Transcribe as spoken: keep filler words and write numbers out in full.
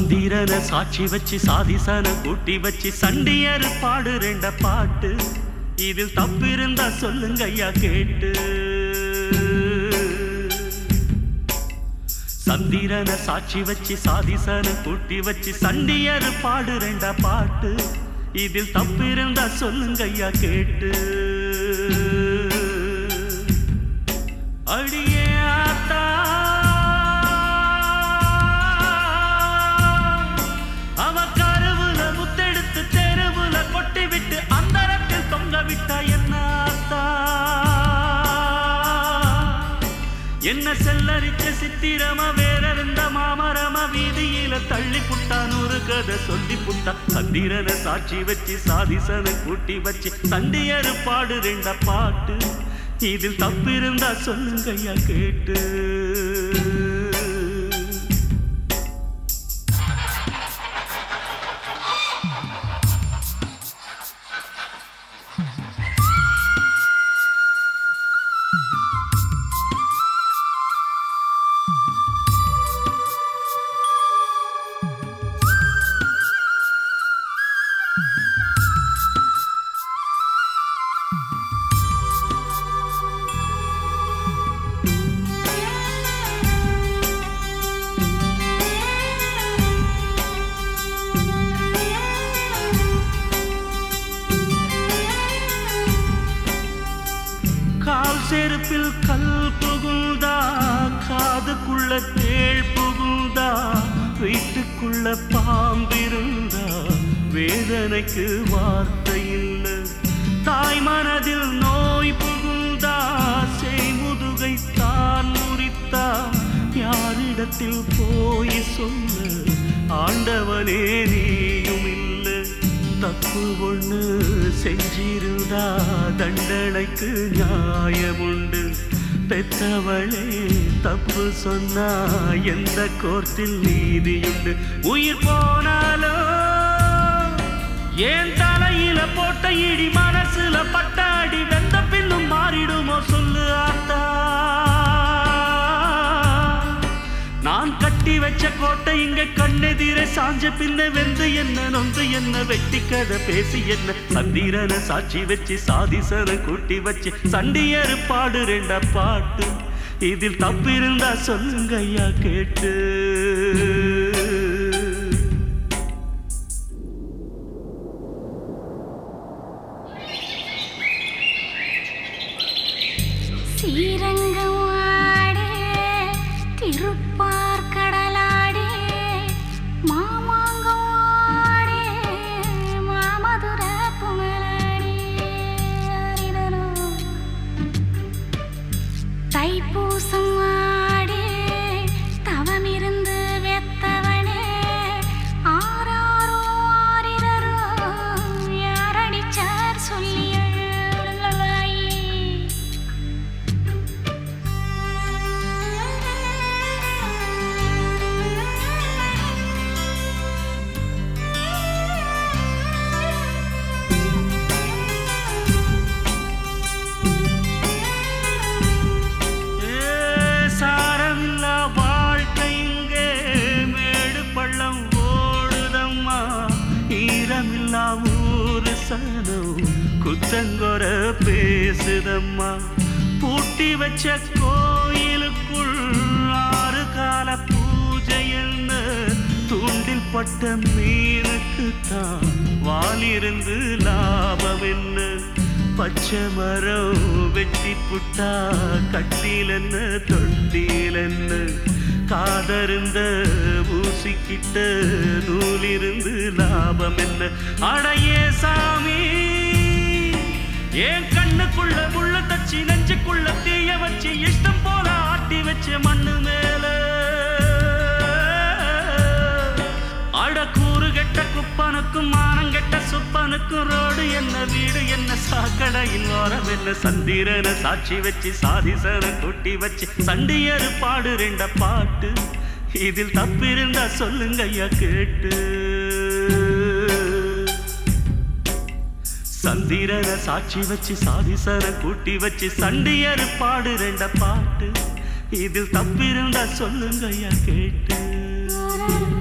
சந்திரன சாட்சி வச்சு சாதிசன கூட்டி வச்சு சண்டியரு பாடு ரெண்ட பாட்டு. இதில் தப்பு இருந்தா சொல்லுங்க ஐயா கேட்டு. சந்திரன சாட்சி வச்சு சாதிசன கூட்டி வச்சு சண்டியரு பாடு ரெண்ட பாட்டு. இதில் தப்பு இருந்தா சொல்லுங்க ஐயா கேட்டு. அடியே ஆத்தா அவ கருவுல முத்தெடுத்து தெருவுல கொட்டி விட்டு அந்தரத்தில் தொங்க விட்டா என்ன ஆத்தா. என்ன செல்லரிச்ச சித்திரமா வேற இருந்த மாமரமா வீதியில தள்ளி புட்டான் ஒரு கதை சொல்லி புட்டா. சந்திரன சாட்சி வச்சு சாதிசன கூட்டி வச்சு சண்டியரு பாடு ரெண்ட பாட்டு. இதில் தப்பு இருந்தா சொல்லுங்க ஐயா கேட்டு. செருப்பில் கல் புகுந்தா காதுக்குள்ள தேள் புகுந்தா வீட்டுக்குள்ள பாம்பிருந்தா வேதனைக்கு வார்த்தை இல்லை. தாய் மனதில் நோய் புகுந்தா செய்முதுகை தான் முறித்தா யாரிடத்தில் போய் சொல்ல ஆண்டவனே நீயும் இல்லை. தப்பு ஒண்ணு செஞ்சிருந்தா தண்டனைக்கு நியாயமுண்டு. பெற்றவளே தப்பு சொன்னா எந்த கோர்ட்டில் நீதியுண்டு. உயிர் போனாலோ ஏன் தலையில போட்ட இடி மனசுல பட்டாடி வெந்த பின்னும் மாறிடுமோ சொல்லு ஆத்தா. நான் கட்டி வச்ச கோட்டை இங்க கண்ணெதிர சாஞ்ச பின்ன வெந்து என்ன நொந்து என்ன வெட்டி கதை பேசி என்ன. சந்திரன சாட்சி வச்சு சாதிசன கூட்டி வச்சு சண்டியரு பாடு ரெண்ட பாட்டு. இதில் தப்பு இருந்தா சொல்லுங்க ஐயா கேட்டு. ஸ்ரீரங்கமாடே திருப்பார் கடலாடே மாமாங்கமாடே மாமதுர புமலாடே தைப்பூசம் ஆடே தவமிருந்து வெத்தவனே ஆராரோ ஆரிரரோ யாரடிச்சார் சொல்லி ஊரு சனம் குத்தங்கொர பேசுதம்மா. பூட்டி வச்ச கோயிலுக்குள் ஆறு கால பூஜைன்னு தூண்டில் பட்ட மீனுக்கு தான் வாலிருந்து லாபம் என்ன. பச்சை மரம் வெட்டி புட்டா கட்டிலென்ன தொட்டிலென்ன. காதருந்த ஊசிக்கிட்ட நூலிருந்து லாபம் என்ன. அடையே சாமி ஏன் கண்ணுக்குள்ள முள்ள தச்சு நெஞ்சுக்குள்ள தீய வச்சு இஷ்டம் போல ஆட்டி வச்ச மண்ணு மேல. அடக்கூறு கெட்ட குப்பனுக்கும் மானங்கெட்ட சுப்பனுக்கும் ரோடு என்ன வீடு என்ன சாக்கடையின் ஓரம் என்ன. சந்திரன சாட்சி வச்சு சாதிசன கூட்டி வச்சு சண்டியரு பாடு ரெண்ட பாட்டு. இதில் தப்பு இருந்தா சொல்லுங்க ஐயா கேட்டு. சந்திரன சாட்சி வச்சு சாதிசன கூட்டி வச்சு சண்டியரு பாடு ரெண்ட பாட்டு. இதில் தப்பு இருந்தா சொல்லுங்க ஐயா கேட்டு.